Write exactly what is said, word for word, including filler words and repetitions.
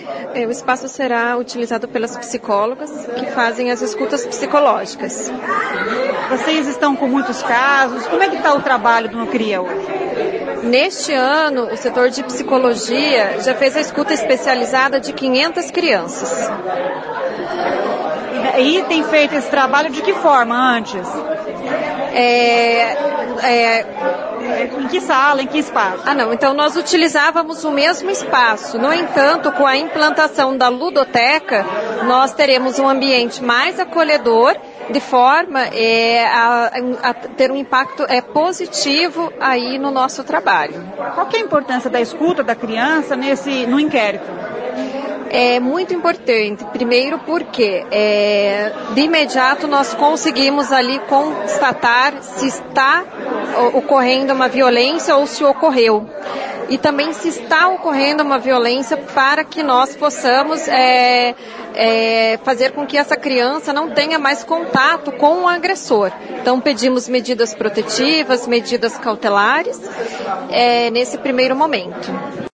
É, o espaço será utilizado pelas psicólogas que fazem as escutas psicológicas. Vocês estão com muitos casos? Como é que está o trabalho do Nucria hoje? Neste ano, o setor de psicologia já fez a escuta especializada de quinhentas crianças. E tem feito esse trabalho de que forma antes? É, é, em que sala, em que espaço? Ah, não. Então, nós utilizávamos o mesmo espaço. No entanto, com a implantação da ludoteca, nós teremos um ambiente mais acolhedor, de forma é, a, a ter um impacto é, positivo aí no nosso trabalho. Qual que é a importância da escuta da criança nesse, no inquérito? É muito importante, primeiro porque é, de imediato nós conseguimos ali constatar se está ocorrendo uma violência ou se ocorreu. E também se está ocorrendo uma violência para que nós possamos é, é, fazer com que essa criança não tenha mais contato com o agressor. Então pedimos medidas protetivas, medidas cautelares é, nesse primeiro momento.